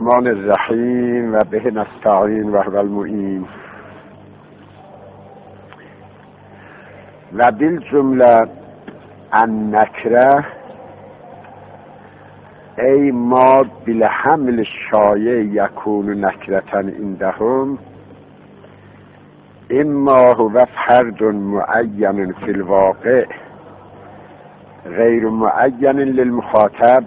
الرحمن الرحیم و به نستعین و هو المعین. و بالجمله النکره ای ما بالحمل شایع یکون نکرة عندهم اما هو فرد معین فی الواقع غیر معین للمخاطب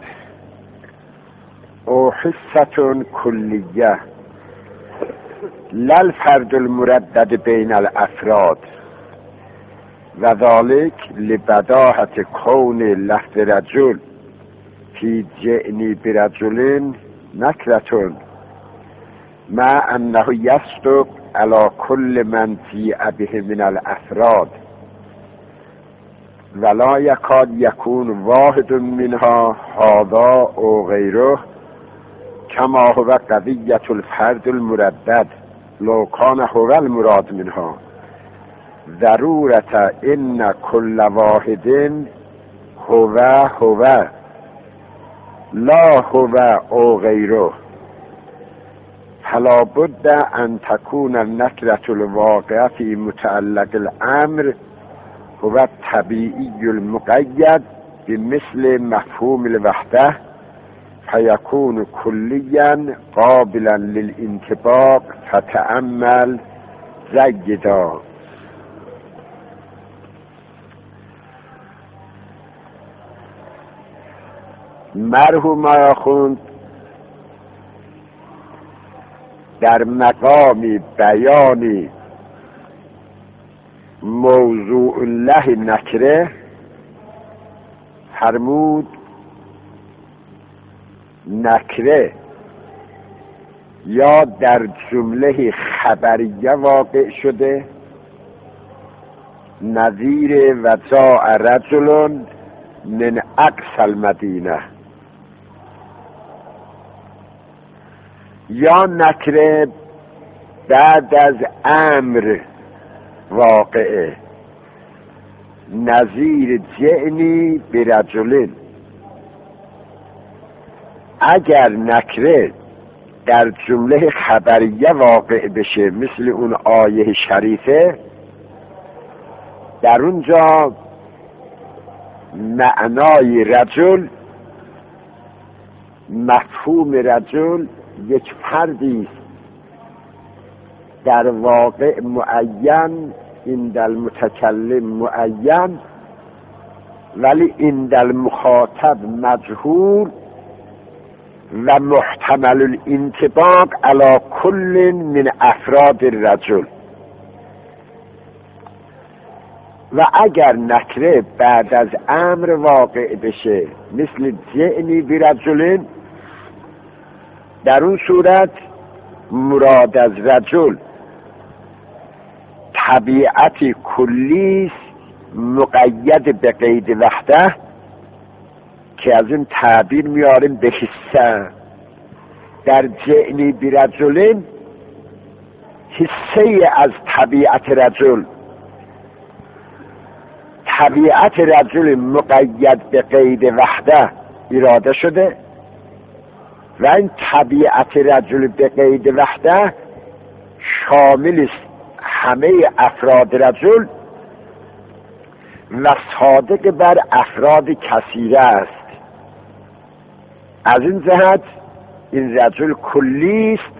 او حصة کلیه لا الفرد المردد بین الافراد و ذلك لبداهة کون لفظ رجل فی جئنی برجل نکرة مع انه یصدق على كل من جیء به من الافراد ولا یکاد یکون واحد منها هذا او غیره کما هو قضیة الفرد المردد لو کان هو المراد منها ضرورة ان كل واحد هو لا هو او غیره فلا بد ان تكون النكرة الواقعة في متعلق الامر هو الطبيعي المقيد بمثل مفهوم الوحدة فيكون كليا قابلا للانطباق فتأمل جيدا. مرحوم آخوند در مقام بیان موضوع له نکره فرمود نکره یا در جمله خبریه واقع شده نظیر و جاء رجل من اقصی المدینه، یا نکره بعد از امر واقعه نظیر جئنی برجلین. اگر نکره در جمله خبریه واقع بشه مثل اون آیه شریفه، در اونجا معنای رجل، مفهوم رجل یک فردی در واقع معین، عند المتکلم معین ولی عند المخاطب مجهول و محتمل الانطباق علی کل من افراد الرجل. و اگر نکره بعد از امر واقع بشه مثل جئنی برجلین، در اون صورت مراد از رجل طبیعت کلی مقید به قید وحده که از این تعبیر میاریم به حصه. در جئنی برجلین حصه از طبیعت رجل، طبیعت رجل مقید به قید وحده اراده شده و این طبیعت رجل به قید وحده شامل است همه افراد رجل و صادق بر افراد کثیره است. از این جهت این رجل کلی است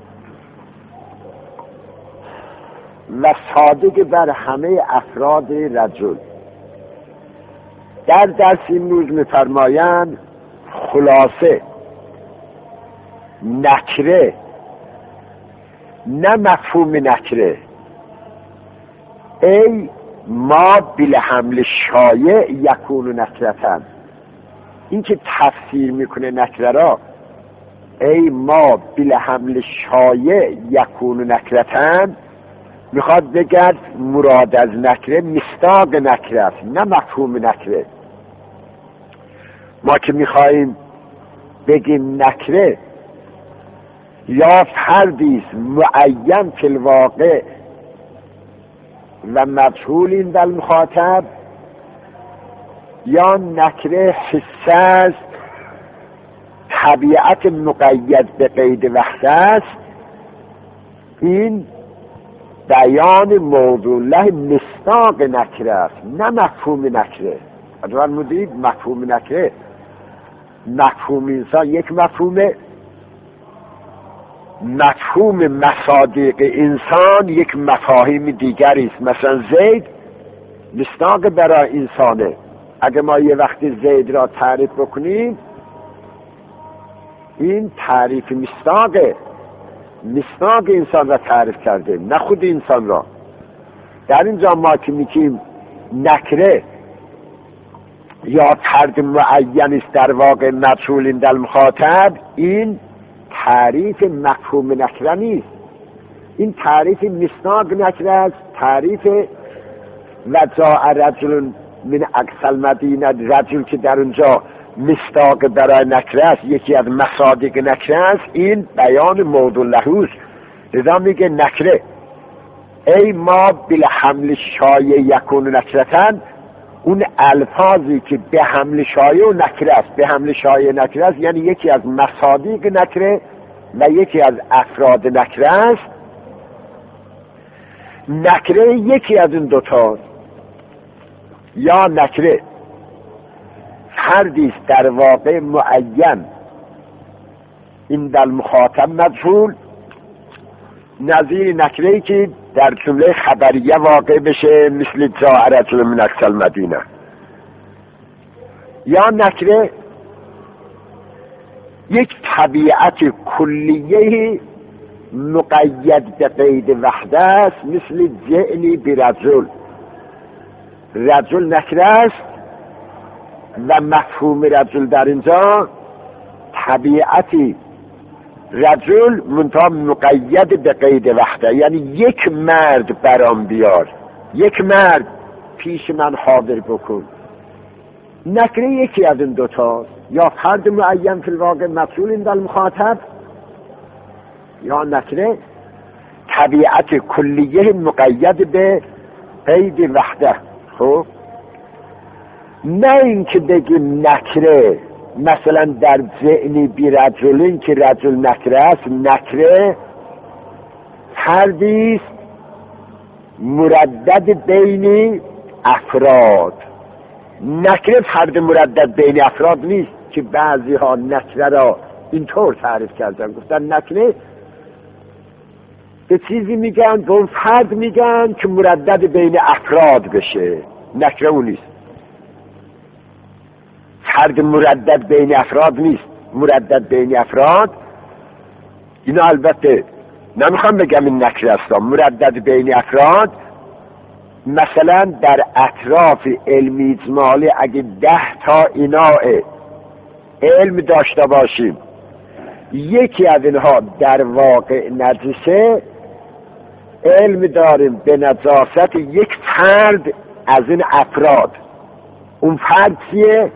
و صادق بر همه افراد رجل. در درس امروز می‌فرمایند خلاصه نکره نه مفهوم نکره ای ما بالحمل شایع یکون نکرتن، این که تفسیر میکنه نکره را ای ما بالحمل شایع یکون نکرتن، میخواد بگرد مراد از نکره مصداق نکره است نه مفهوم نکره. ما که میخواییم بگیم نکره یا فردی است معین فی الواقع و مجهول عند المخاطب، یا نکره حسه است طبیعت مقید به قید وحده است، این بیان موضوع له مصداق نکره است، نه مفهوم نکره. اجوان مدید مفهوم نکره، مفهوم انسان یک مفهومه، مفهوم مصادیق انسان یک مفاهیم دیگری است. مثلا زید مصداق برای انسانه. اگه ما یه وقتی زید را تعریف بکنیم، این تعریف مصداقه، مصداق انسان را تعریف کرده، نه خود انسان را. در اینجا ما که میگیم نکره یا فرد معین است در واقع مجهول در مخاطب، این تعریف مفهوم نکره نیست، این تعریف مصداق نکره است. تعریف و جاء رجل من اقصی المدینه، رجل که در اونجا مصداق برای نکره است، یکی از مصادیق نکره است، این بیان موضوع لهوست. لذا میگه نکره ای ما بالحمل شایع یکون نکرتن، اون الفاظی که به حمل شایع و نکره است، به حمل شایع نکره است یعنی یکی از مصادیق نکره و یکی از افراد نکره است. نکره یکی از این دوتا، یا نکره فردی است در واقع معین، این در مخاطب مجهول، نظیر نکره‌ای که در جمله خبریه واقع بشه، مثل جاء رجل من اقصی المدینه. یا نکره یک طبیعت کلیه مقید به قید وحده است، مثل جئنی برجل. رجل نکره است و مفهوم رجل در اینجا طبیعتی رجل منتها مقید به قید وحده، یعنی یک مرد برام بیار، یک مرد پیش من حاضر بکن. نکره یکی از این دوتا، یا فرد معین فی الواقع مفعول در مخاطب، یا نکره طبیعت کلیه مقید به قید وحده. خب نه اینکه بگیم نکره مثلا در ذهنی بی رجلین که رجل نکره است، نکره فردی است مردد بین افراد. نکره فرد مردد بین افراد نیست که بعضی ها نکره را اینطور تعریف کردن، گفتن نکره به چیزی میگن، به اون فرد میگن که مردد بین افراد بشه. نکره اون نیست، فرد مردد بین افراد نیست. مردد بین افراد اینا البته نمیخوام بگم این نکره است، مردد بین افراد مثلا در اطراف علمی اجمالی اگه 10 تا ایناء علم داشته باشیم، یکی از اینها در واقع نجسه، علم داریم به نجاست یک فرد از این افراد. اون فرد چیه؟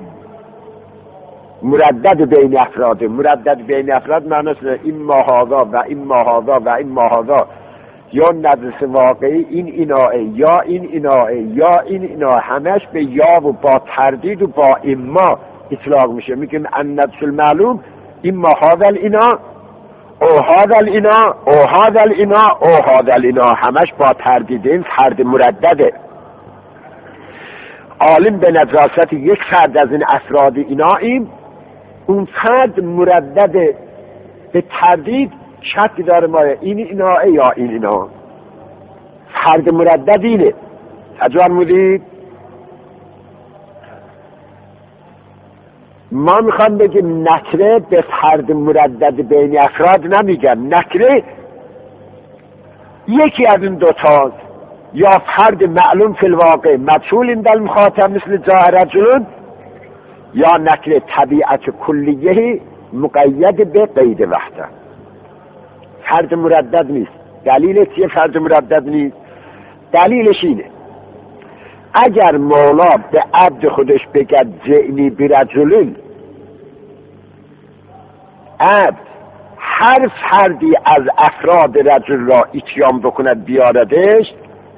مردد بین افراد. مردد بین افراد معنیش این ماهادا و این ماهادا و این ماهادا، یا نجس واقعی این ایناء یا این ایناء یا این ایناء، همش به یا و با تردید و با اما اطلاق میشه. میگیم ان نجس المعلوم این ماهادا الینا او هادا الینا او هادا الینا او هادا الینا، همش با تردید. این فرد مردده. عالم به نجاست یک فرد از این افراد ایناییم، اون فرد مردد به تردید، شک داره ما این اینا یا این اینا، فرد مردد اینه. تجوان مودید ما میخوام بگیم نکره به فرد مردد بین افراد نمیگن، نکره یکی از این دوتاست، یا فرد معلوم فی الواقع مجهول این در مخاطب مثل جاء رجل، یا نکره طبیعت کلیه مقید به قید وحده، فرد مردد نیست. دلیل چیه فرد مردد نیست؟ دلیلش اینه اگر مولا به عبد خودش بگد جئنی برجلین، عبد هر فردی از افراد رجل را اتیان بکند بیاردش،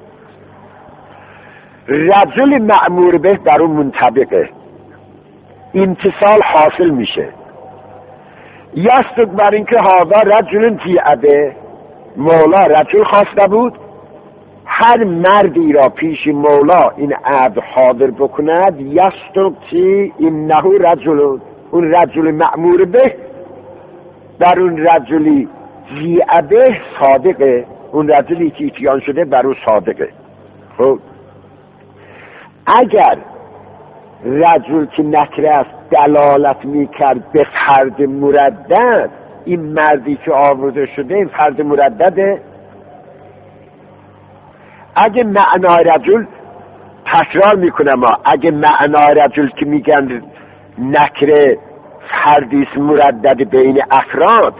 رجل مأمور به در اون منطبقه، امتصال حاصل میشه. یصدق بر اینکه هذا رجل فی ابه، مولا رجل خواسته بود هر مردی را پیش مولا این عبد حاضر بکند، یصدق چی انه رجل، اون رجل مأمور به بر اون رجلی فی ابه صادقه، اون رجلی که اتیان شده بر او صادقه. خب اگر رجل که نکره است دلالت میکرد به فرد مردد، این مردی که آورده شده این فرد مردده. اگه معنای رجل، تکرار میکنم اگه معنای رجل که میگن نکره فردیست مردد بین افراد،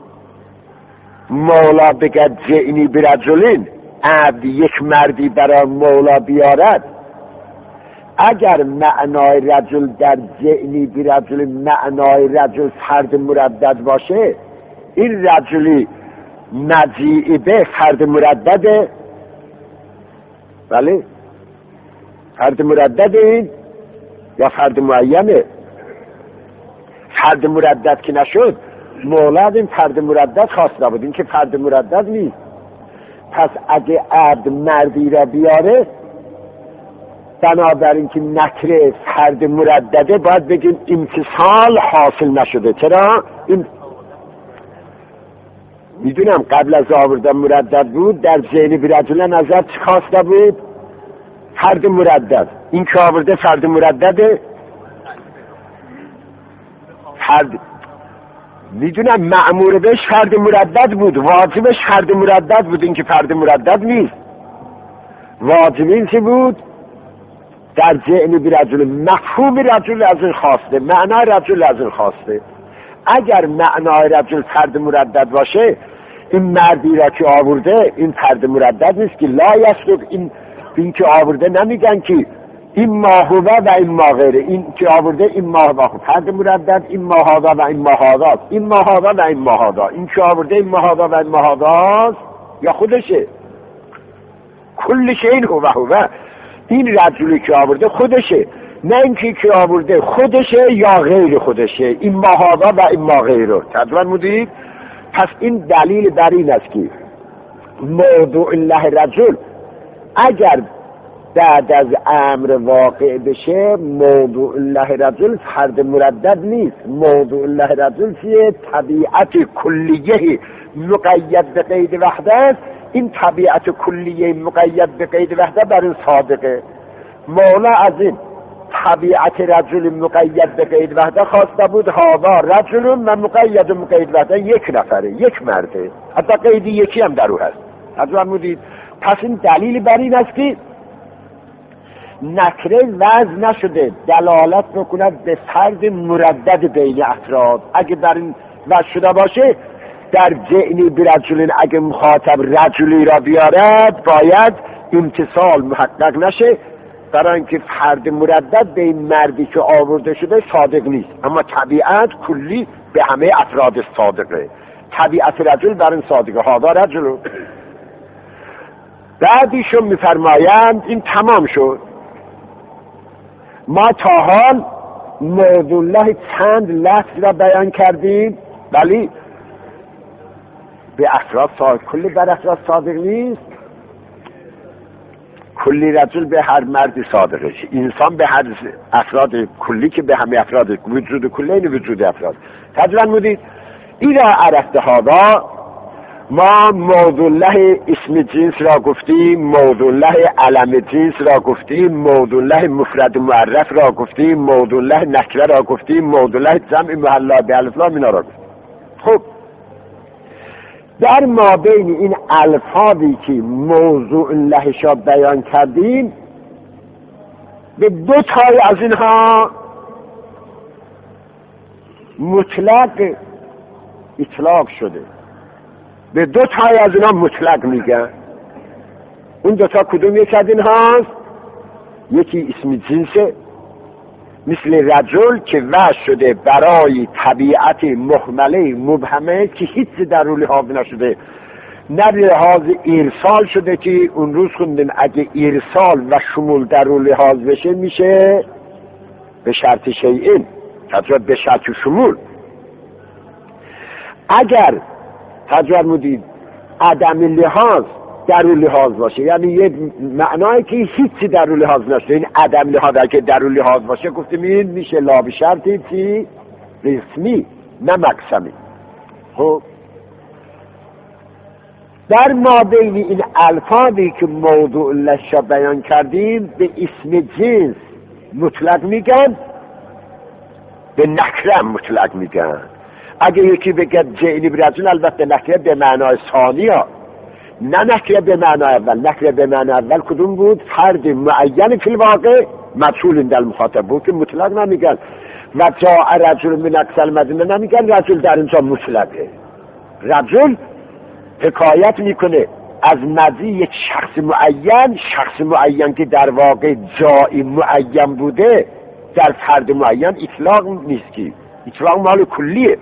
مولا بگد جئنی برجلین، عبد یک مردی برای مولا بیارد، اگر معنای رجل در جئنی برجل معنای رجل فرد مردد باشه، این رجلی مجیعی به فرد مردده. بله فرد مردد این یا فرد معینه؟ فرد مردد که نشد، مولد این فرد مردد خواسته بود، این که فرد مردد نیست. پس اگه عبد مردی را بیاره، بنابراین که نکره فرد مردده، باید بگیم امتصال حاصل نشده. چرا؟ این میدونم قبل از آوردن مردد بود، در ذهن برجل نظر چی خواسته بود؟ فرد مردد. این که آورده فرد مردده، فرد میدونم مأمور بهش فرد مردد بود، واجبش فرد مردد بود، این که فرد مردد نیست. واجب این چی بود؟ در ذهن برجل مفهوم رجل از این خواسته، معنای رجل از این خواسته. اگر معنای رجل فرد مردد باشه، این مردی را که آورده این فرد مردد نیست که لا یصدق، این که آورده نمیگن که این ماهوه و این ما غیره، این که آورده این ماهوه فرد مردد، این ماهادا و این ماهادا، این ماهادا و این ماهادا، این که آورده این ماهادا و این ماهادا یا خودشه، کل شین هو، این رجلی که آورده خودشه، نه اینکه که آورده خودشه یا غیر خودشه، این ماهادا و این ما غیره. تدوان مدید. پس این دلیل بر این است که موضوع الله رجل اگر بعد از امر واقع بشه، موضوع الله رجل فرد مردد نیست. موضوع الله رجل فیه طبیعت کلیه مقید به قید وحده است. این طبیعت کلیه مقید به قید وحده بر این صادقه. مولا از این طبیعت رجل مقید به قید وحده خواسته بود، هذا رجل و مقید مقید وحده یک نفره، یک مرده، حتی قیدی یکی هم در او هست. از فرمودید. پس این دلیل بر این است که نکره وضع نشده دلالت بکند به فرد مردد بین افراد. اگه بر این وضع شده باشه، در ذهنی برجلین اگه مخاطب رجلی را بیارد، باید امتصال محقق نشه، برای اینکه فرد مردد به این مردی که آورده شده صادق نیست، اما طبیعت کلی به همه افراد صادقه. طبیعت رجل بر این صادقه، هذا رجل. بعدیشون میفرمایند این تمام شد. ما تا حال موضوع الله چند لفظ را بیان کردیم، ولی به افراد صادق، کلی بر افراد صادق نیست. کلی رجل به هر مردی صادقه، انسان به هر افراد کلی که به همه افراد وجود کلی، این وجود افراد. تجربه مودید این را عرفته هادا. ما موضوع الله اسم جنس را گفتیم، موضوع الله علم جنس را گفتیم، موضوع الله مفرد معرف را گفتیم، موضوع الله نکره را گفتیم، موضوع الله جمع محلا به الف لام اینا را گفتیم. خب در ما بین این الفاظی که موضوع الله را بیان کردیم، به دو تای از اینها مطلق اطلاق شده. به دو تای از اینا مطلق میگن. اون دو تا کدوم یک از این هاست؟ یکی اسم جنسه، مثل رجل که وضع شده برای طبیعت محمله مبهمه که هیچ در رو لحاظ نشده، نه لحاظ ارسال شده که اون روز خوندیم اگه ارسال و شمول در رو لحاظ بشه میشه به شرط شیئین، تجربه به شرط شمول. اگر تجربه عدم لحاظ درون لحاظ باشه، یعنی یه معنایی که هیچی درون لحاظ نشه، این عدم لحاظ که درون لحاظ باشه گفتیم این میشه لا به شرطی چی؟ رسمی نه مقسمی. خب در ما بین این الفاظی که موضوع لشا بیان کردیم به اسم جنس مطلق میگن، به نکره مطلق میگن. اگه یکی بگه جئنی برجل، البته نکره به معنای ثانی ها، نه نکره به معنای اول. نکره به معنای اول کدوم بود؟ فرد معین فی الواقع مدخول در مخاطب بود که مطلق نمیگن. و جاء رجل من اقصی المدینه نمیگن رجل در اینجا مطلقه. رجل حکایت میکنه از مضی یک شخص معین که در واقع جای معین بوده در فرد معین. اطلاق نیست که اطلاق مال کلیه.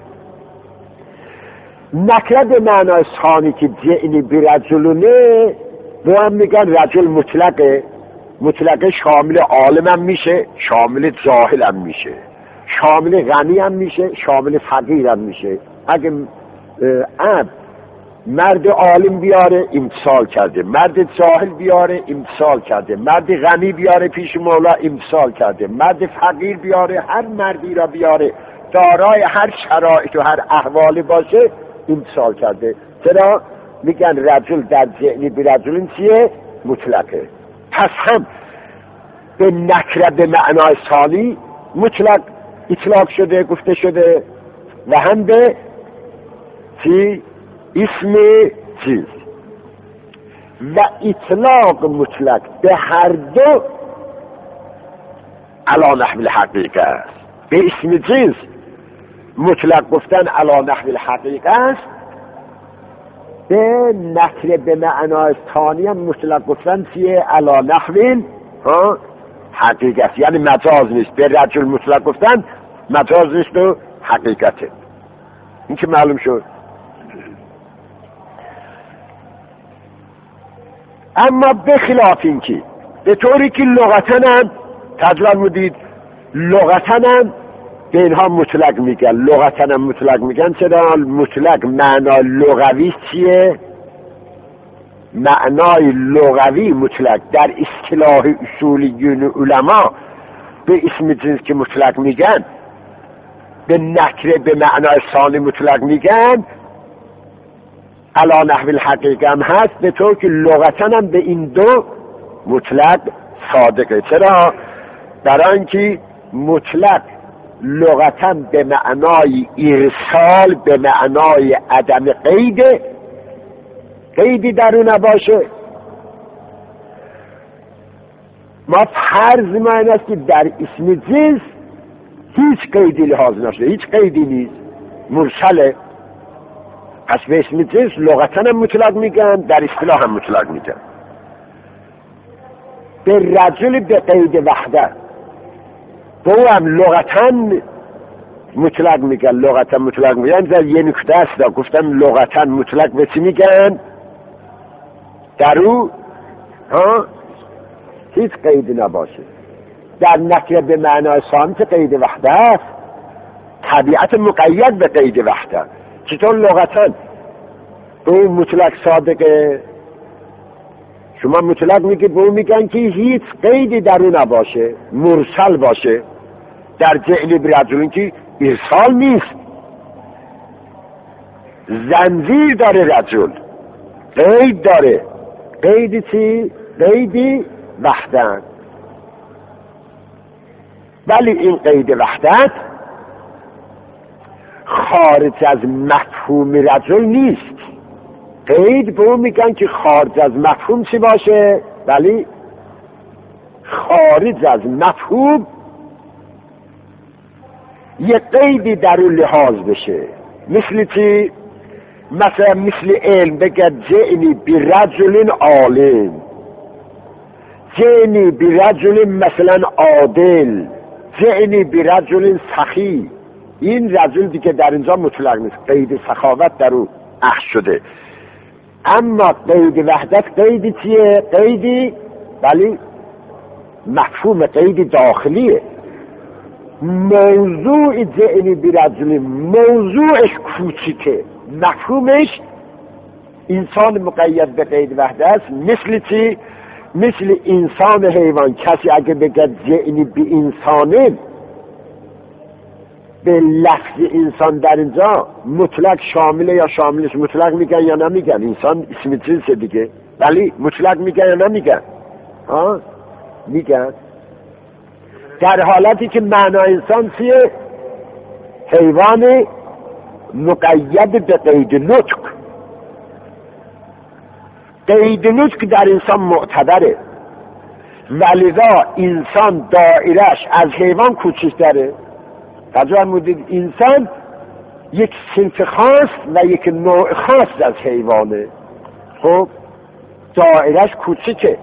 نکره به معنای ثانی که جئنی برجلونه با هم میگن رجل مطلقه. مطلقه شامل عالم هم میشه، شامل جاهل هم میشه، شامل غنی هم میشه، شامل فقیر هم میشه. اگه مرد عالم بیاره امتثال کرده، مرد جاهل بیاره امتثال کرده، مرد غنی بیاره پیش مولا امتثال کرده، مرد فقیر بیاره، هر مردی را بیاره دارای هر شرایط و هر احوالی باشه امتثال کرده. چرا؟ میگن رجل در جئنی برجل چیه؟ مطلقه. پس هم به نکره به معنای ثانی مطلق اطلاق شده گفته شده و هم به چی؟ اسم چیز. و اطلاق مطلق به هر دو علی نحو الحقیقه است. به اسم جنس مطلق گفتن علی نحو الحقیقه است، به نکره به معنای ثانی هم مطلق گفتن چیه؟ علی نحو حقیقت، یعنی مجاز نیست. به رجل مطلق گفتن مجاز نیست و حقیقته. این که معلوم شد. اما بخلاف این که به طوری که لغتن تجربه بودید لغتن به اینها مطلق میگن، لغتن مطلق میگن. چرا؟ مطلق معنای لغوی چیه؟ معنای لغوی مطلق در اصطلاح اصولیون علما به اسم جنس که مطلق میگن، به نکره به معنای ثانی مطلق میگن، علی نحو الحقیقه هم هست، به طور که لغتن هم به این دو مطلق صادقه. چرا؟ برای اینکه مطلق لغتن به معنای ارسال، به معنای عدم قیدی در اون نباشه. ما فرض ما این است که در اسم جنس هیچ قیدی لحاظ نشده، هیچ قیدی نیست، مرسله. پس به اسم جنس لغتن هم مطلق میگن، در اصطلاح هم مطلق میگن. به رجل به قید وحده با هم لغتن مطلق میگن، لغتن مطلق میگن. در یه نکته است گفتم لغتن مطلق به چی میگن؟ در او هیچ قید نباشه. در نکره به معنای ثانی قید وحده است، طبیعت مقید به قید وحده. چطور لغتن به اون مطلق صادقه؟ شما مطلق میگید به اون میگن که هیچ قیدی در اون نباشه، مرسل باشه. در جئنی برجل که ارسال نیست، زنجیر داره رجل، قید داره. قیدی چی؟ قیدی وحدت. ولی این قید وحدت خارج از مفهوم رجل نیست. قید به اون میگن که خارج از مفهوم چی باشه، ولی خارج از مفهوم یه قیدی در اون لحاظ بشه. مثل چی؟ مثلا مثل علم بگه جئنی برجل عالم، جئنی برجل مثلا عادل، جئنی برجل سخی. این رجل دیگه در اینجا مطلق نیست، قید سخاوت در اون اخذ شده. اما قید وحدت قیدی چیه؟ قیدی ولی مفهوم قیدی داخلیه، موضوع جئنی برجل موضوعش کوچیکه، مفهومش انسان مقید به قید وحده است. مثل چی؟ مثل انسان حیوان. کسی اگه بگه جئنی به انسانه، به لفظ انسان در اینجا مطلق شامله یا شاملش مطلق میگن یا نمیگن؟ انسان اسم جنس دیگه، ولی مطلق میگن یا نمیگن؟ میگن. در حالتی که معنای انسان چیه؟ حیوان مقید به قید نطق. قید نطق در انسان معتبره، ولذا انسان دایرش از حیوان کوچکتره. توجه مودید، انسان یک صنف خاص و یک نوع خاص از حیوانه. خب دایرش کوچکه.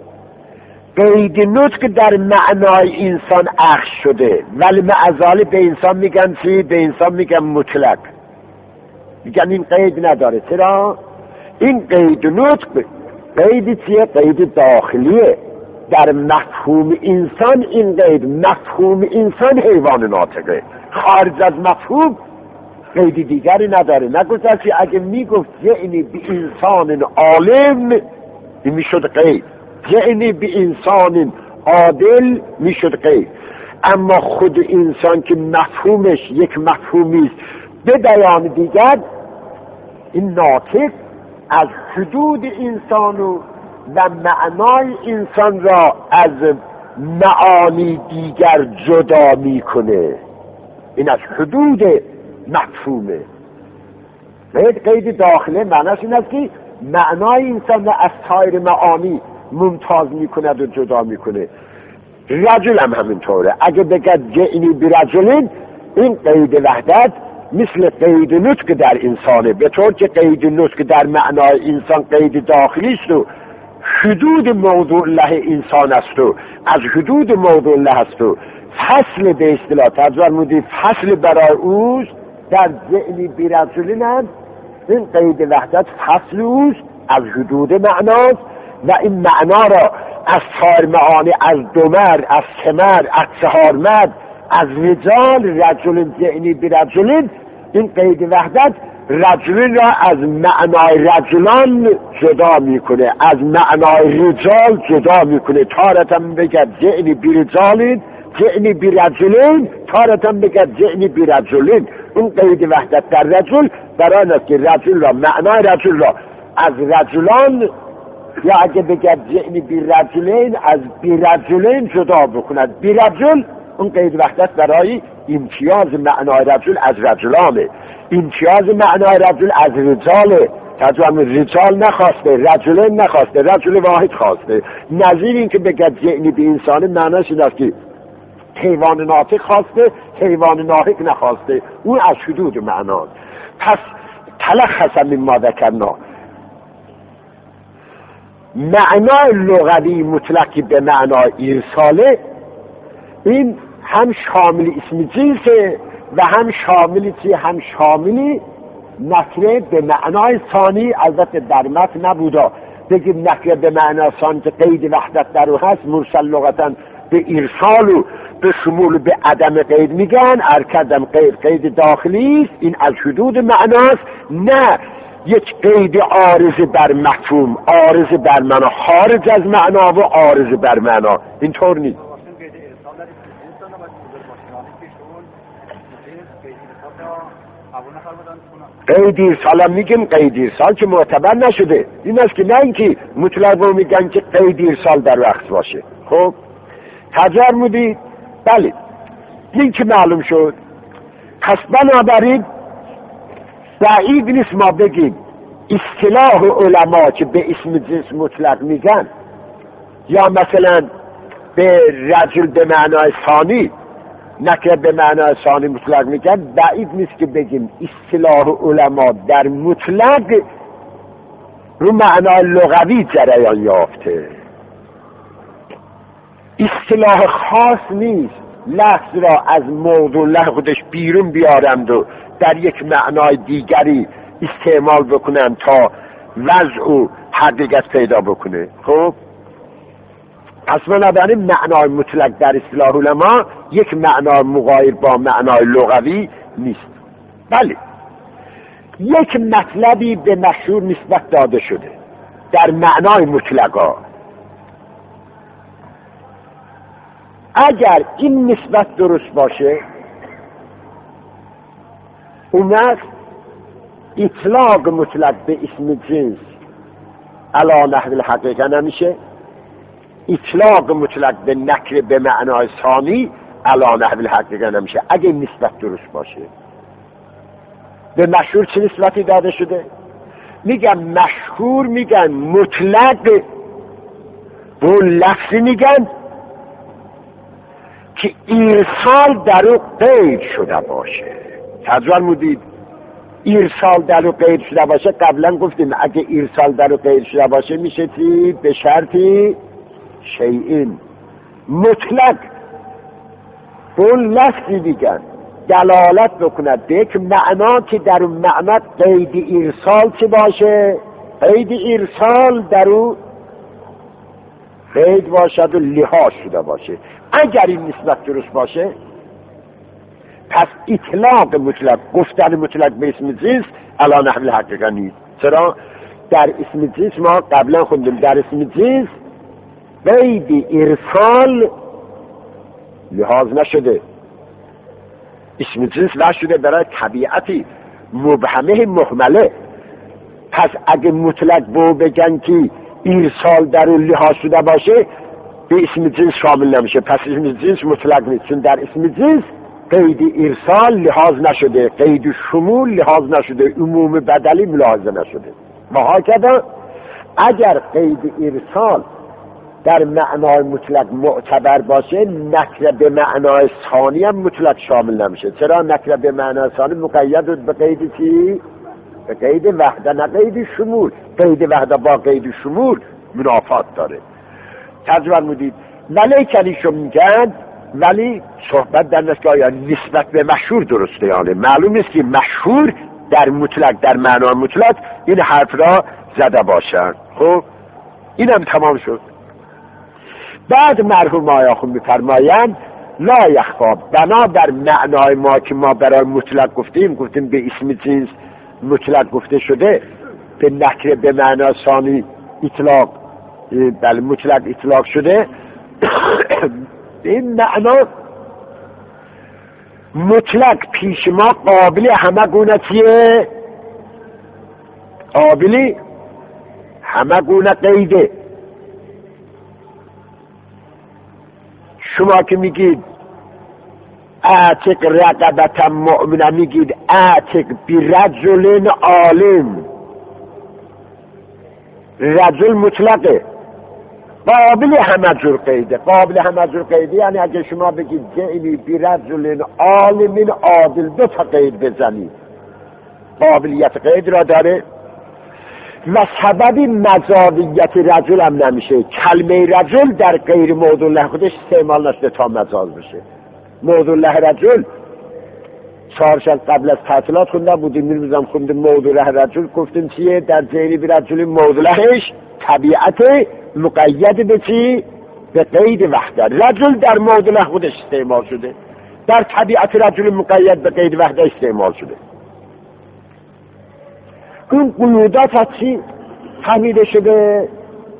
قید نطق در معنای انسان اخذ شده، ولی معزالی به انسان میگن چی؟ به انسان میگن مطلق، میگن این قید نداره. چرا؟ این قید نطق قید چیه؟ قید داخلیه. در مفهوم انسان این قید، مفهوم انسان حیوان ناطقه. خارج از مفهوم قید دیگری نداره. نگذاشتی اگه میگفت یعنی به انسان عالم، این میشد قید. یعنی به انسان عادل میشد قید. اما خود انسان که مفهومش یک مفهومی است به بیان دیگر، این ناطق از حدود انسان و معنای انسان را از معانی دیگر جدا میکنه. این از حدود مفهومه. قید داخله معناش این است که معنای انسان را از سایر معانی ممتاز میکند و جدا میکنه. رجل هم همینطوره. اگه بگد جئنی برجلین، این قید وحدت مثل قید نطق در انسانه، به طور که قید نطق در معنای انسان قید داخلی است و حدود موضوع له انسان است و از حدود موضوع له است و فصل به اصطلاح ترجمه مودی فصل برای اوست. در جئنی برجلین هم این قید وحدت فصل اوست، از حدود معناست و این معنا را از سایر معانی، از دمر، از ثمر، از چهارمد، از رجال، رجل جئنی برجلین، این قید وحدت رجلین را از معنای رجلان جدا میکنه، از معنای رجال جدا میکنه. تارتم بگد جئنی برجالین، جئنی برجلین، تارتم بگد جئنی برجلین. اون قید وحدت در رجل برای است که رجل را، معنای رجل را از رجلان، یا اگه بگد جئنی برجلین، از برجلین جدا بکند. برجل اون قید وحدت برای امتیاز معنای رجل از رجلانه، امتیاز معنای رجل از رجاله. ترجمه رجال نخواسته، رجلین نخواسته، رجل واحد خواسته. نظیر این که بگد جئنی به انسان معناش این است که حیوان ناطق خواسته، حیوان ناطق نخواسته. اون از حدود معناست. پس تلخص مما ذکرنا، معنای لغوی مطلقی به معنای ارساله، این هم شامل اسم جنسه و هم شاملی چی؟ هم شاملی نکره به معنای ثانی. البته در متن نبودا بگیم نکره به معنای ثانی که قید وحدت در او هست، مرسل لغتا به ارسال و به شمول و به عدم قید میگن. ارکدم قید داخلی است، این از حدود معناست، نه یک قید عارض بر مفهوم، عارض بر معنا، خارج از معنا و عارض بر معنا. اینطور نیست. قید ارسال هم میگیم، قید ارسال که معتبر نشده. این است که نه اینکه مطلق میگن که قید ارسال در وقت باشه. خب تجار مودید؟ بله، این که معلوم شد. پس بنابراین بعید نیست ما بگیم اصطلاح علما که به اسم جنس مطلق میگن، یا مثلا به رجل به معنای ثانی، نکره به معنای ثانی مطلق میگن، بعید نیست که بگیم اصطلاح علما در مطلق رو معنای لغوی جریان یافته. اصطلاح خاص نیست لفظ را از موضوع له خودش بیرون بیارند و در یک معنای دیگری استعمال بکنند تا وضع و حقیقت پیدا بکنه. خب پس بنابراین معنای مطلق در اصطلاح علما یک معنای مغایر با معنای لغوی نیست. بله، یک مطلبی به مشهور نسبت داده شده در معنای مطلقا، اگر این نسبت درست باشه اون وقت اطلاق مطلق به اسم جنس علی نحو الحقیقه نمیشه، اطلاق مطلق به نکره به معنای ثانی علی نحو الحقیقه نمیشه اگه این نسبت درست باشه. به مشهور چه نسبتی داده شده؟ میگن مشهور، میگن مطلق، به اون لفظی میگن که ایرسال در او قید شده باشه. تجربه مودید ایرسال در او قید شده باشه، قبلا گفتیم اگه ایرسال در او قید شده باشه میشه چی؟ به شرطی شیئین. مطلق به اون لفظی میگن دلالت بکند به یک معنا که در اون معنا قید ایرسال چه باشه؟ قید ایرسال در اون قید باشد و لحاظ شده باشه. اگر این نسبت درست باشه پس اطلاق مطلق، گفتن مطلق به اسم جنس علی نحو الحقیقه نیست. چرا؟ در اسم جنس ما قبلا خوندیم در اسم جنس قید ارسال لحاظ نشده، اسم جنس نشده برای طبیعتی مبهمه مهمله. پس اگه مطلق به بگن که ارسال در اون لحاظ شده باشه به اسم جنس شامل نمیشه، پس اسم جنس مطلق نیست، چون در اسم جنس قید ارسال لحاظ نشده، قید شمول لحاظ نشده، عموم بدلی ملاحظه نشده. و هکذا اگر قید ارسال در معنای مطلق معتبر باشه نکره به معنای ثانی هم مطلق شامل نمیشه. چرا؟ نکره به معنای ثانی مقید به قید چی؟ به قید وحده، نه قید شمول. قید وحده با قید شمول منافات داره. تجربه مودید ولی کنیشو میگن، ولی صحبت در نست که آیا نسبت به مشهور درسته یا نه. معلوم نیست که مشهور در مطلق در معنای مطلق این حرف را زده باشن. خب اینم تمام شد. بعد مرحوم آیاخون میفرمایند لا یخفا، بنا بر معنای ما که ما برای مطلق گفتیم به اسم جنس مطلق گفته شده، به نکره به معنای ثانی اطلاق، بله مطلق اطلاق شده. این معنا مطلق پیش ما قابل همه گونه چیه؟ قابل همه گونه قیده. شما که میگید اعتق رقبة مؤمنه، میگید اعتق برجل عالم، رجل مطلقه، قابل همه جور قیده. قابل همه جور قیده یعنی اگه شما بگید جئنی برجل عالم عادل، دو تا قید بزنید قابلیت قید را داره. و سبب مجازیت رجل هم نمیشه. کلمه رجل در غیر موضوع له خودش استعمال نشده تا مجاز بشه. موضوع له رجل چهارشن قبل از تعطیلات خونده بودیم، میرمزم خونده موضوع له رجل، گفتیم چیه؟ در جهری بی رجل موضوع لهش طبیعت مقید به چی؟ به قید وحده. رجل در موضوع له خودش استعمال شده، در طبیعت رجل مقید به قید وحده استعمال شده. اون قیودات از چی فهمیده شده؟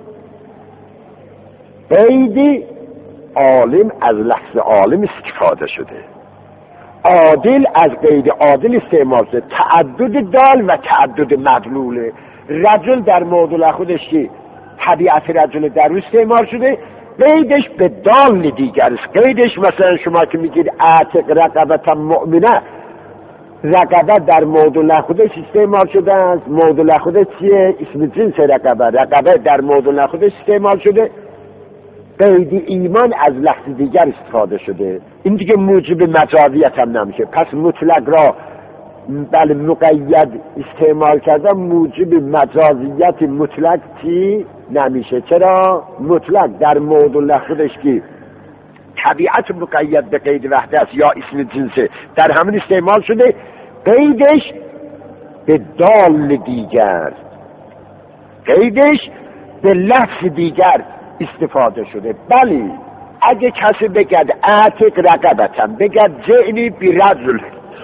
قید عالم، از لفظ عالم استفاده شده. عادل، از قید عادل استعمال شده. تعدد دال و تعدد مدلوله. رجل در موضوع خودش که طبیعت رجل در رو استعمال شده، قیدش به دال دیگر است. قیدش مثلا شما که میگید اعتق رقبة مؤمنه، رقبه در موضوع خودش استعمال شده است. موضوع خودش چیه؟ اسم جنس رقبه. رقبه در موضوع خودش استعمال شده. قید ایمان از لفظ دیگر استفاده شده. این دیگه موجب مجازیت هم نمیشه. پس مطلق را بله مقید استعمال کرده موجب مجازیت مطلق چی نمیشه. چرا؟ مطلق در موضوع خودش که طبیعت مقید به قید وحده است یا اسم جنسه در همین استعمال شده، قیدش به دال دیگر، قیدش به لفظ دیگر استفاده شده. بلی اگه کسی بگد اعتق رقبتم، بگد جئنی بی رجل،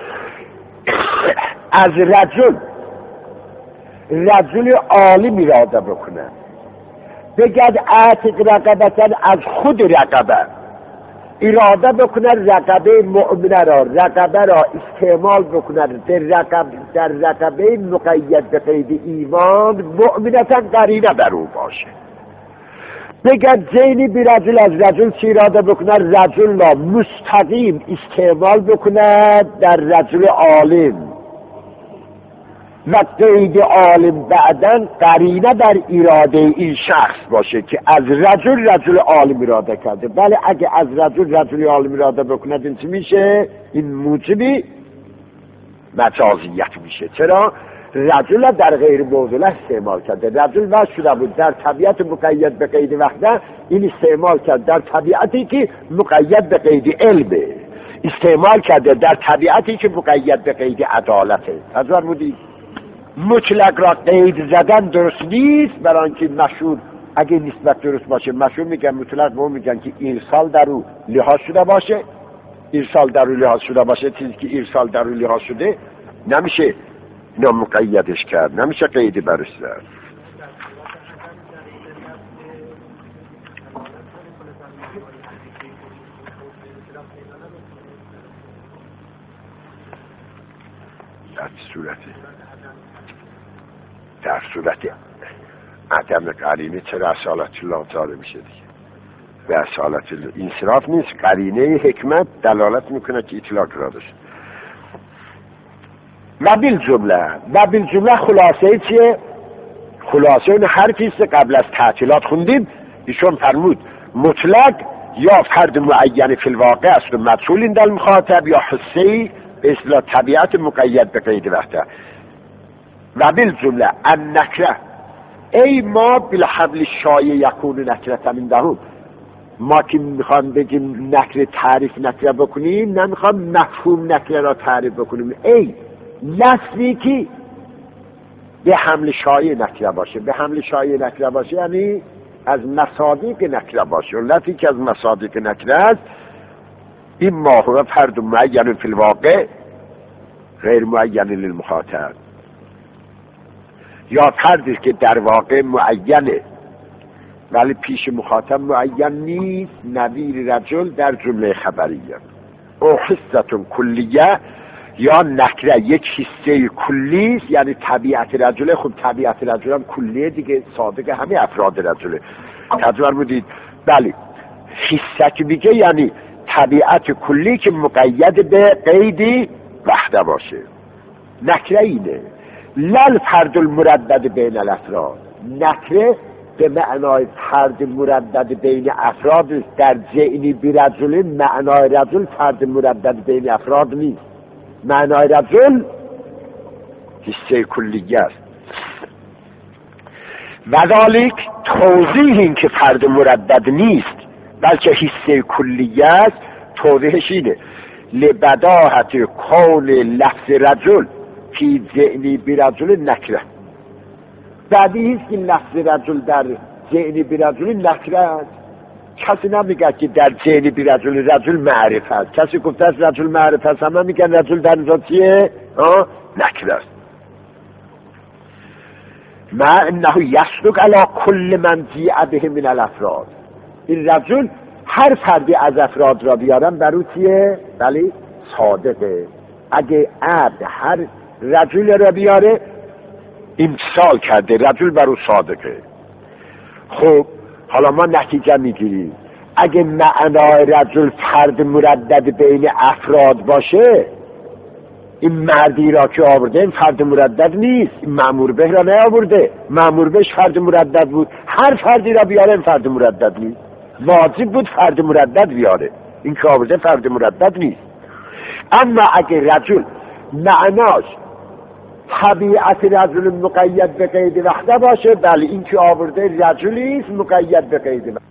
از رجل عالم اراده بکنه، بگد اعتق رقبتن، از خود رقبه اراده بکنه، رقبه مؤمنه را، رقبه را استعمال بکنه در رقبه مقید به قید ایمان، مؤمنتا قرینه بر او باشه. بگد زینی بی رجل، از رجل چی اراده بکنه؟ رجل را مستقیم استعمال بکنه در رجل عالم، و قید عالم بعدن قرینه بر اراده این شخص باشه که از رجل عالم اراده کرده. بله اگه از رجل عالم اراده بکنه این چی میشه؟ این موجبی مجازیت میشه. چرا؟ رجل در غیر موضوع استعمال کرده، رجل وجه شده بود در طبیعت مقید به قید وحده، این استعمال کرد در طبیعتی که مقید به قید علمه، استعمال کرده در طبیعتی که مقید به قید عدالته. تجربه بودید مطلق را قید زدن درست نیست، برای آنکه مشهور اگه نسبت درست باشه مشهور میگن مطلق، به اون میگن که ارسال در او لحاظ شده باشه، ارسال در او لحاظ شده باشه، چیزی که ارسال در او لحاظ شده نمیشه نامقیدش کرد، نمیشه قیدی برش زد. در صورت عدم قرینه چرا اصالت الله تعالی میشه دیگه؟ به اصالت انصراف نیست، قرینه حکمت دلالت میکنه که اطلاق را داشت. و بالجمله خلاصه چیه؟ خلاصه اون حرفی است قبل از تعطیلات خوندیم. ایشون فرمود مطلق یا فرد معین فی الواقع است و مدخول در المخاطب، یا حسی به اصطلاح طبیعت مقید به قید وحده. و بالجمله النکره ای ما بالحبل شایع یکون نکرة عندهم، ما که میخوام بگیم نکره تعریف نکره بکنیم، نمیخوام مفهوم نکره را تعریف بکنیم. ای لفظی که به حمل شایع نکره باشه، به حمل شایع نکره باشه یعنی از مصادیق نکره باشه، لفظی که از مصادیق نکره است، این ما هو فرد معین فی الواقع غیر معین للمخاطب، یا فردی که در واقع معینه ولی پیش مخاطب معین نیست، نظیر رجل در جمله خبریه. او حصتون کلیه، یا نکره یک حصه کلی است، یعنی طبیعت رجله. خب طبیعت رجل هم کلیه دیگه، صادق همه افراد رجله. تجربه بودید بله، حصه که میگه یعنی طبیعت کلی که مقید به قیدی وحده باشه. نکره اینه، لل فرد المردد بین الافراد، نکره به معنای فرد مردد بین افراد است. در جئنی برجل معنای رجل فرد مردد بین افراد نیست، معنای رجل حصه کلیه است. وذالک توضیح این که فرد مردد نیست بلکه حصه کلیه است، توضیحش اینه لبداهت کون لفظ رجل فی جئنی برجل نکره. بعدی است که لفظ رجل در جئنی برجل نکره است. کسی نمیگه که در جئنی برجل رجل معرفه است، کسی گفته است رجل معرفه است، همه میگن رجل در اینجا چیه؟ نکره است. ما انه یصدق علی کل من جیء به من الافراد، این رجل هر فردی از افراد را بیارن برو چیه؟ بله صادقه. اگه عبد هر رجل را بیاره امتثال کرده، رجل برو صادقه. خب حالا ما نتیجه میگیریم اگه معنای رجل فرد مردد بین افراد باشه، این مردی را که آورده این فرد مردد نیست، این مأمور به را نیاورده، مأمور بهش فرد مردد بود، هر فردی را بیاره این فرد مردد نیست، واجب بود فرد مردد بیاره، این که آورده فرد مردد نیست. اما اگه رجل معناش طبیعت رجل مقید به قید وحده باشه، بله این که آورده رجلیست مقید به قید وحده.